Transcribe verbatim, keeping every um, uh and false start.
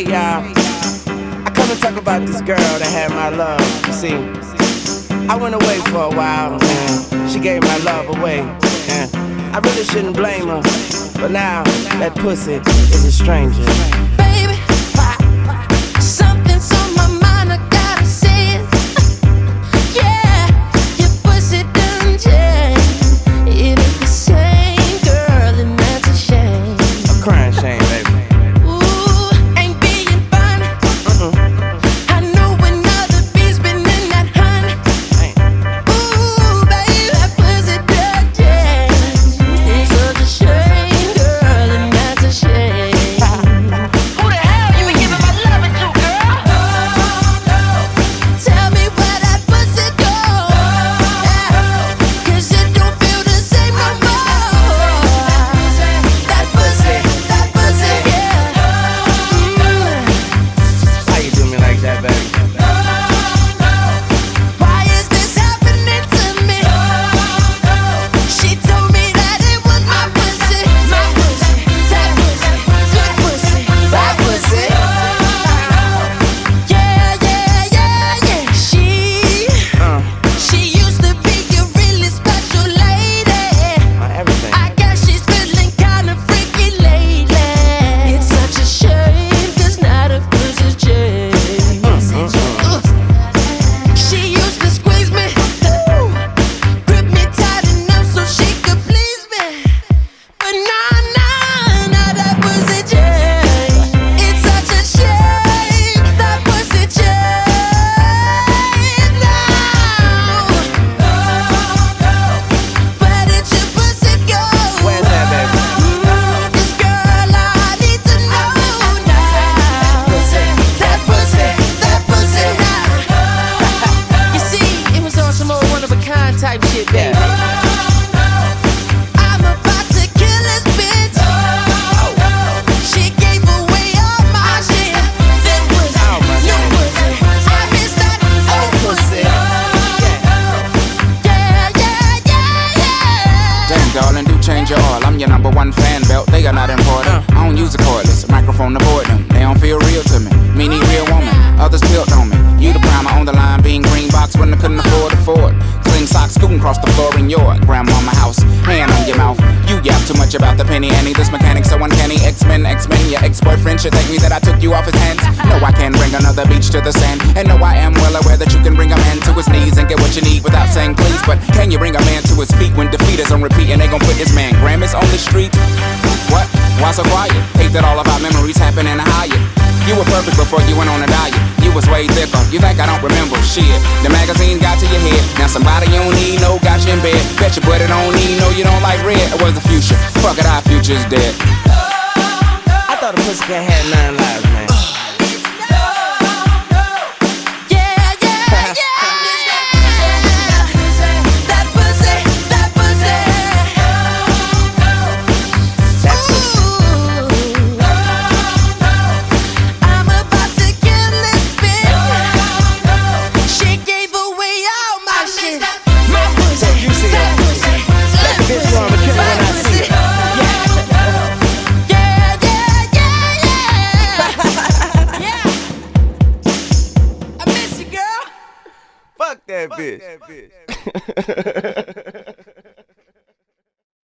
Hey y'all, I come to talk about this girl that had my love. You see, I went away for a while and she gave my love away. And I really shouldn't blame her, but now that pussy is a stranger. Baby, something's on my mind, I gotta say it. Yeah, your pussy done changed. It ain't the same girl, and that's a shame. A crying shame, baby. Type shit, baby. I'm about to kill this bitch. She gave away all my shit. That pussy, new pussy. I miss that old pussy. Yeah, yeah, yeah, yeah. Damn, darling, do change your oil. I'm your number one fan belt. They are not important. I don't use a cordless microphone to avoid them. They don't feel real to me. Me need real woman. Others built on me. You the primer on the line, being green box when I couldn't afford afford. Clean socks scooting across the floor in your grandmama house. Hand on your mouth. You yap too much about the penny Annie. This mechanic so uncanny. X-Men, X-Men. Your ex-boyfriend should thank me that I took you off his hands. No, I can bring another beach to the sand. And no, I am well aware that you can bring a man to his knees and get what you need without saying please. But can you bring a man to his feet when defeat is on repeat and they gon' put this man Grammys on the street? What? Why so quiet? Hate that all of our memories happen in a Hyatt. You were perfect before you went on a diet. You was way thicker. You think I don't remember shit? The magazine got to your head. Now somebody you don't need, no, got you in bed. Bet you but it don't need, no, you don't like red. It was the future. Fuck it, our future's dead. I thought a pussycat had nine lives, man. Fuck that bitch. Fuck that bitch.